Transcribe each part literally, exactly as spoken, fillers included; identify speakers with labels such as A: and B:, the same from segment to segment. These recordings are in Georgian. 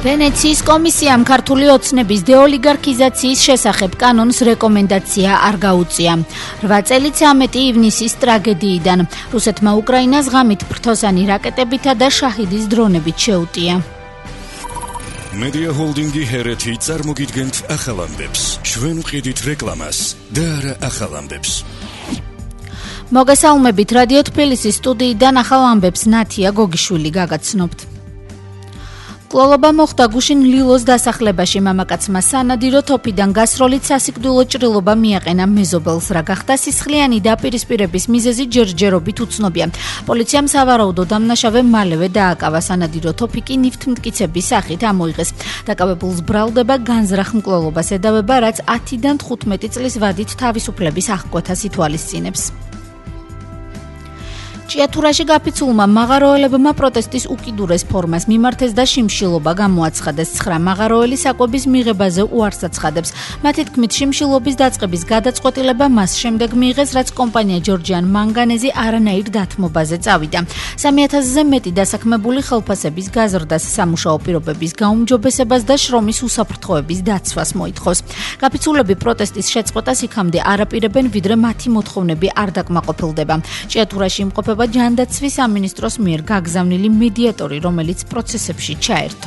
A: ვენეციის კომისიამ ქართული ოცნების დეოლიგარქიზაციის შესახებ კანონს რეკომენდაცია არ გაუწია. რვა წელიც ამეტი ივნისის ტრაგედიიდან რუსეთმა უკრაინას ღამით ფრთოსანი რაკეტებითა და შაჰიდის დრონებით შეუტია.
B: Media Holdingi ჰერეთი წარმოგიდგენთ ახალ ამბებს. ჩვენ ვყიდით რეკლამას და არა ახალ ამბებს.
A: მოგესალმებით რადიო თბილისის სტუდიიდან ახალ ამბებს ნათია გოგიშვილი გაგაცნობთ. კლოლობა მოხდა გუშინ ლილოს დასახლებაში მამაკაცმა სანადირო თოფიდან გასროლით სასიკვდილო ჭრილობა მიაყენა მეზობელს, რა გახდა სისხლიანი დაპირისპირების მიზეზი ჯერჯერობით უცნობია. პოლიციამ სავარაუდო დამნაშავე მალევე დააკავა, სანადირო თოფი კი ნივთმტკიცების სახით ამოიღეს. დაკავებულს ბრალდება განზრახ მკვლელობას ედავება, რაც ათიდან თხუთმეტი წლის ვადით თავისუფლების აღკვეთას ითვალისწინებს. ჭიათურაში გაფიცულმა მაღაროელებმა პროტესტის უკიდურეს ფორმას მიმართეს და შიმშილობა გამოაცხადეს. ცხრა მაღაროელი საკვების მიღებაზე უარს აცხადებს. მათი თქმით, შიმშილობის დაწყების გადაწყვეტილება მას შემდეგ მიიღეს, რაც კომპანია ჯორჯიან მანგანეზი არანაირ დათმობაზე წავიდა. სამი ათასზე მეტი დასაქმებული ხელფასების გაზრდას, სამუშაო პირობების გაუმჯობესებას და შრომის უსაფრთხოების დაცვას მოითხოვს. გაფიცულები პროტესტის შეწყვეტას იქამდე არ აპირებენ, ვიდრე მათი მოთხოვნები არ დაკმაყოფილდება. ჭიათურაში იმყოფება ჯანდაცვის სამინისტროს მიერ გაგზავნილი მედიატორი, რომელიც პროცესებში ჩაერთო.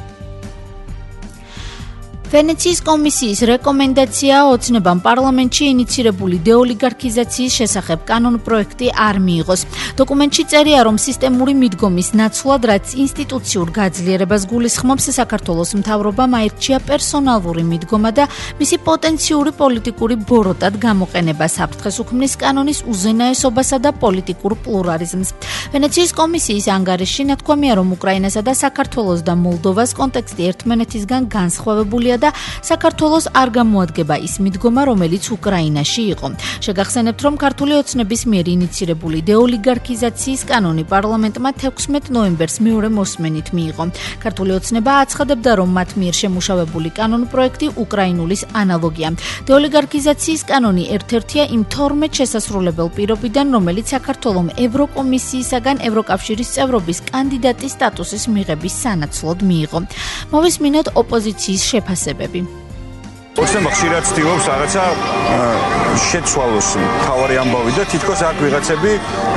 A: ვენეციის კომისიის რეკომენდაცია ოცნებამ პარლამენტში ინიცირებული დეოლიგარქიზაციის შესახებ კანონპროექტი არ მიიღოს. დოკუმენტში წერია, რომ სისტემური მიდგომის ნაცვლად, რაც ინსტიტუციურ გაძლიერებას გულისხმობს, საქართველოს მთავრობამ აირჩია პერსონალური მიდგომა და მისი პოტენციური პოლიტიკური ბოროტად გამოყენება საფრთხეს უქმნის კანონის უზენაესობასა და პოლიტიკურ პლურალიზმს. ვენეციის კომისიის ანგარიშში ნათქვამია, რომ უკრაინასა და საქართველოს და მოლდოვას კონტექსტი ერთმანეთისგან განსხვავებულია და საქართველოს არ გამოადგება ის მიდგომა, რომელიც უკრაინაში იყო. შეგახსენებთ, რომ ქართული ოცნების მიერ ინიცირებული დეოლიგარქიზაციის კანონი პარლამენტმა თექვსმეტ ნოემბერს მეორე მოსმენით მიიღო. ქართული ოცნება აცხადებდა, რომ მათ მიერ შემუშავებული კანონპროექტი უკრაინულის ანალოგია. დეოლიგარქიზაციის კანონი ერთ-ერთია იმ თორმეტ შესასრულებელ პირობიდან, რომელიც საქართველომ ევროკომისიისაგან ევროკავშირის წევრობის კანდიდატის სტატუსის მიღების სანაცვლოდ მიიღო. მოვისმინოთ ოპოზიციის შეფასება.
C: ოცნება ხშირად ცდილობს რაღაცა შეცვალოს თავარი ამბავი და თითქოს აქ ვიღაცები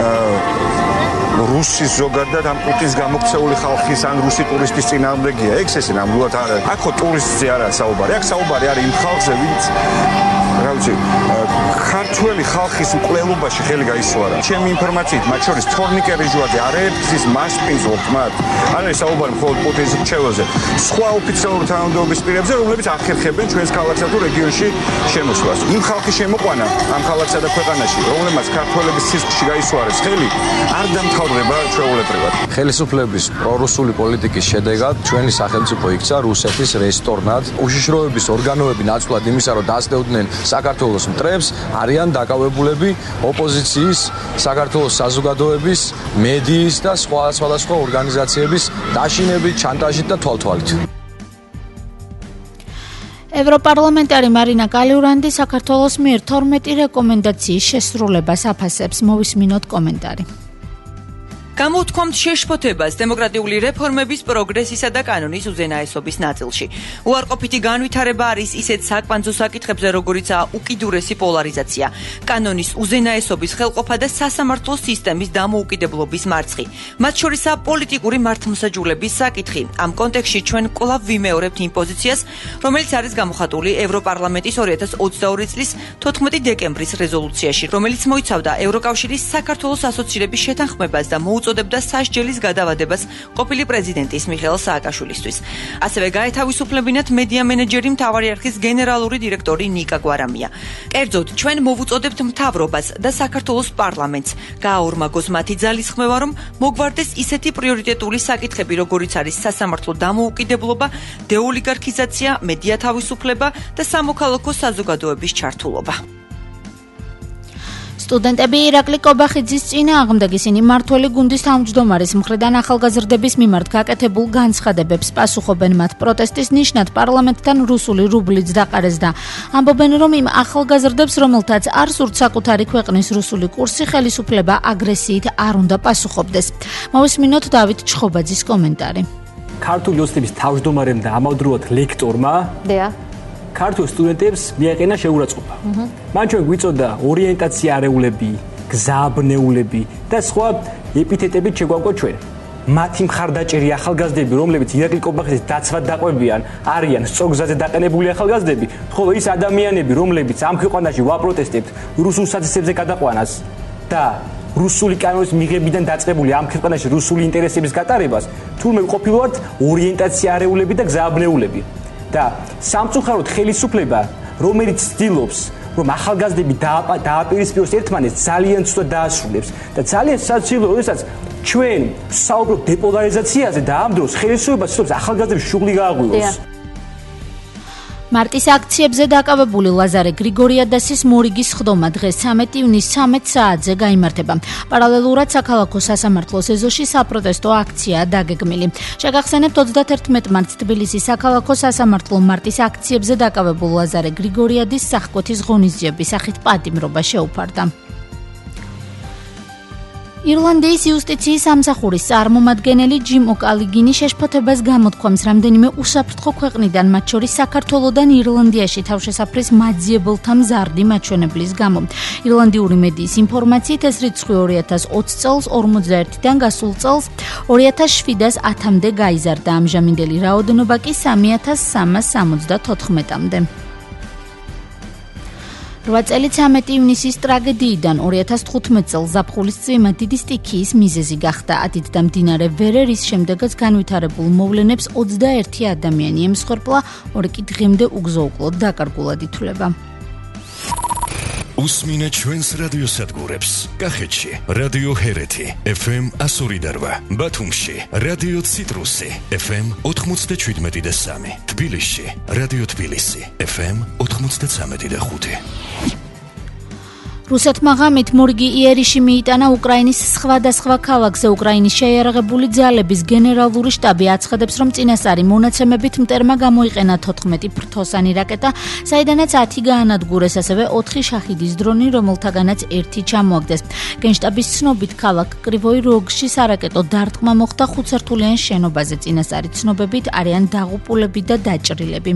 C: რუსის ზოგადად ამ პუტინის გამოქცეული ხალხის ან რუსი ტურისტის წინააღმდეგია. ეგ ესე ნამდვილად არ არის. აქ ხო ტურისტზე არ არის საუბარი. აქ საუბარი არის იმ ხალხზე, ვინც რა ვიცი, ქართველი ხალხის მკვლელობაში ხელი გაისვარა. ჩემი ინფორმაციით, მათ შორის თორნიკე რიჟვაძე არაერთის მასპინძლობთ მათ. არ არის საუბარი მხოლოდ პუტინის მრჩეველზე. სხვა ოფიციალური თანამდებობის პირებზე, რომლებიც ახერხებენ ჩვენს ქალაქსა თუ რეგიონში შემოსვლას. იმ ხალხის შემოყვანა ამ ქალაქსა და ქვეყანაში, რომლებმაც ქართველების სისხლში გაისვარეს ხელი, არ დამთავრდება ჩვეულებრივად.
D: ხელისუფლების პრორუსული პოლიტიკის შედეგად ჩვენი სახელმწიფო იქცა რუსეთის რესტორნად. უშიშროების ორგანოები ნაცვლად იმისა, რომ დასდევდნენ საქართველოს მტრებს, არიან დაკავებულები ოპოზიციის, საქართველოს საზოგადოების, მედიის და სხვა სხვადასხვა ორგანიზაციების დაშინებით, ჩანტაჟით და თვალთვალით.
A: ევროპარლამენტარი მარინა კალიურანდი საქართველოს მიერ თორმეტი რეკომენდაციის შესრულებას აფასებს. მოვისმინოთ კომენტარი.
E: გამოუთქვამთ შეშფოთებას დემოკრატიული რეფორმების პროგრესისა და კანონის უზენაესობის ნაწილში. უარყოფითი განვითარება არის ისეთ საკვანძო საკითხებზე, როგორიცაა უკიდურესი პოლარიზაცია, კანონის უზენაესობის ხელყოფა და სასამართლო სისტემის დამოუკიდებლობის მარცხი. მათ შორისაა პოლიტიკური მართლმსაჯულების საკითხი. ამ კონტექსტში ჩვენ კვლავ ვიმეორებთ იმ პოზიციას, რომელიც არის გამოხატული ევროპარლამენტის ორი ათას ოცდაორი წლის თოთხმეტი დეკემბრის რეზოლუციაში, რომელიც მოიცავდა ევროკავშირის საქართველოს ასოცირების შეთანხმებას და მოუწოდა დებდა სასჯელის გადავადებას ყოფილი პრეზიდენტის მიხეილ სააკაშვილისთვის. ასევე გაეთავისუფლებინათ მედია მენეჯერი მთავარი არქის გენერალური დირექტორი ნიკა გვარამია. კერძოდ, ჩვენ მოვუწოდებთ მთავრობას და საქართველოს პარლამენტს გააორმაგოს მათი ძალისხმევა, რომ მოგვარდეს ისეთი პრიორიტეტული საკითხები, როგორიც არის სასამართლო დამოუკიდებლობა, დეოლიგარქიზაცია, მედია თავისუფლება და სამოქალაქო საზოგადოების ჩართულობა.
A: სტუდენტები ირაკლი კობახიძის წინააღმდეგ ისინი მმართველი გუნდის თავმჯდომარის მხრიდან ახალგაზრდების მიმართ გაკეთებულ განცხადებებს პასუხობენ. მათ პროტესტის ნიშნად პარლამენტთან რუსული რუბლიც დაყარეს და ამბობენ, რომ იმ ახალგაზრდებს, რომელთაც არ სურთ საკუთარი ქვეყნის რუსული კურსი, ხელისუფლება აგრესიით არ უნდა პასუხობდეს. მოვისმინოთ დავით ჩხობაძის კომენტარი.
F: ქართული ოცნების თავმჯდომარემ და ამავდროულად ლექტორმა
G: დია
F: ქართულ სტუდენტებს მიაყენა შეურაცხყოფა. მან ჩვენ გვიწოდა ორიენტაცია არეულები, გზაბნეულები და სხვა ეპითეტებით შეგვავყო ჩვენ. მათი მხარდაჭერი ახალგაზრდები, რომლებიც ირაკლი კობახიძის დაცვად დაყვებიან, არიან სწორგზაზე დაყენებული ახალგაზრდები, ხოლო ის ადამიანები, რომლებიც ამ ქვეყანაში ვაპროტესტებთ რუსულ საცეცებზე გადაყვანას და რუსული კანონის მიღებიდან დაწყებული ამ ქვეყანაში რუსული ინტერესების გატარებას, თურმე ყოფილვართ ორიენტაცია არეულები და გზაბნეულები. და სამწუხაროდ ხელისუფლება, რომელიც ცდილობს, რომ ახალგაზრდები დააპირისპიროს ერთმანეთს, ძალიან ცუდად დაასრულებს და ძალიან საცილოა, როდესაც ჩვენ საუბრობთ დეპოლარიზაციაზე და ამ დროს ხელისუფლება ცდილობს ახალგაზრდებს შუღლი გააღვივოს.
A: მარტის აქციებზე დაკავებული ლაზარე გრიგორიადასის მორიგის ხდომა დღეს ცამეტი ივნისის ცამეტ საათზე გაიმართება. პარალელურად საქალაქო სასამართლოს ეზოში საპროტესტო აქციაა დაგეგმილი. შეგახსენებთ ოცდაათერთმეტ მარტს თბილისის საქალაქო სასამართლო მარტის აქციებზე დაკავებულ ლაზარე გრიგორიადის სახკვეთის ღონისძიების სახით პატიმრობა შეუფარდა. ირლანდიის იუსტიციის სამსახურის წარმომადგენელი ჯიმ ოკალიგინი შეშფოთებას გამოთქვამს რამდენიმე უსაფრთხო ქვეყნიდან, მათ შორის საქართველოდან ირლანდიაში თავშესაფრის მაძიებელთა მზარდი მაჩვენებლის გამო. ირლანდიური მედიის ინფორმაციით ეს რიცხვი ორი ათას ოცი წელს ორმოცდაერთიდან გასულ წელს ორი ათას შვიდას ათამდე გაიზარდა, ამჟამინდელი რაოდენობა კი სამი ათას სამას სამოცდათოთხმეტამდე. რვა წელი ცამეტი ივნისის ტრაგედიიდან ორი ათას თხუთმეტ წელს ზაფხულის წვიმა დიდი სტიქიის მიზეზი გახდა. ათით და მდინარე ვერე, რის შემდეგაც განვითარებულ მოვლენებს ოცდაერთი ადამიანი ემსხვერპლა, ორი კი დღემდე უგზო-უკლოდ დაკარგულად ითვლება.
B: უსმინეთ ჩვენს რადიოსადგურებს. კახეთში რადიო ჰერეთი ეფ ემ εκατო ორი და რვა, ბათუმში რადიო ციტრუსი ეფ ემ ოთხმოცდაჩვიდმეტი და სამი, თბილისში რადიო თბილისი ეფ ემ ოთხმოცდაცამეტი და ხუთი.
A: რუსეთმა ღამით მორგი იერიში მიიტანა უკრაინის სხვადასხვა ქალაქზე. უკრაინის შეიარაღებული ძალების გენერალური შტაბი აცხადებს, რომ წინასწარი მონაცემებით მტერმა გამოიყენა თოთხმეტი ფრთოსანი რაკეტა, საიდანაც ათი გაანადგურეს, ასევე ოთხი შაჰიდის დრონი, რომელთაგანაც ერთი ჩამოაგდეს. გენშტაბის ცნობით, ქალაქ კრივოი როგში სარაკეტო დარტყმა მოხდა ხუთსართულიან შენობაზე. წინასწარი ცნობებით არიან დაღუპულები და დაჭრილები.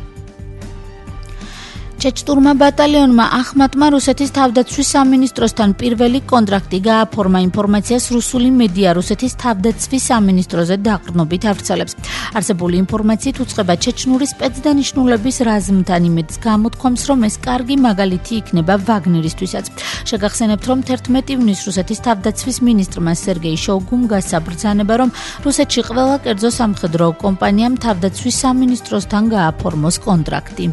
A: ჩეჩტურმა ბატალიონმა ახმატმა რუსეთის თავდაცვის სამინისტროსთან პირველი კონტრაქტი გააფორმა. ინფორმაციას რუსული მედია რუსეთის თავდაცვის სამინისტროზე დაყრდნობით ავრცელებს. არსებული ინფორმაციით უწყება ჩეჩნური სპეცდანიშნულების რაზმთან, იმედს გამოთქვამს, რომ ეს კარგი მაგალითი იქნება ვაგნერისთვისაც. შეგახსენებთ, რომ თერთმეტი ივნისს რუსეთის თავდაცვის მინისტრმა სერგეი შოიგუმ გასაბრძანება, რომ რუსეთში ყველა კერძო სამხედრო კომპანიამ თავდაცვის სამინისტროსთან გააფორმოს კონტრაქტი.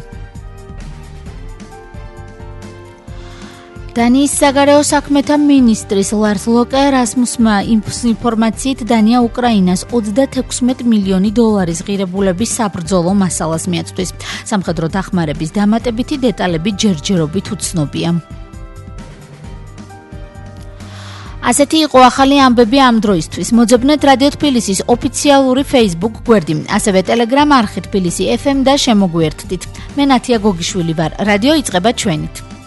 A: დანიის საგარეო საქმეთა მინისტრის ლარს ლოკე რასმუსმა ინფორმაციით დანია უკრაინას ოცდათექვსმეტ მილიონი დოლარის ღირებულების საბრძოლო მასალას მიაწვდის. სამხედრო დახმარების დამატებითი დეტალები ჯერჯერობით უცნობია. ასეთი იყო ახალი ამბები ამ დროისთვის. მოძებნეთ რადიო თბილისის ოფიციალური Facebook გვერდი, ასევე Telegram არხი თბილისი ეფ ემ და შემოგვიერთდით. მე ნათია გოგიშვილი ვარ. რადიო იწყება ჩვენით.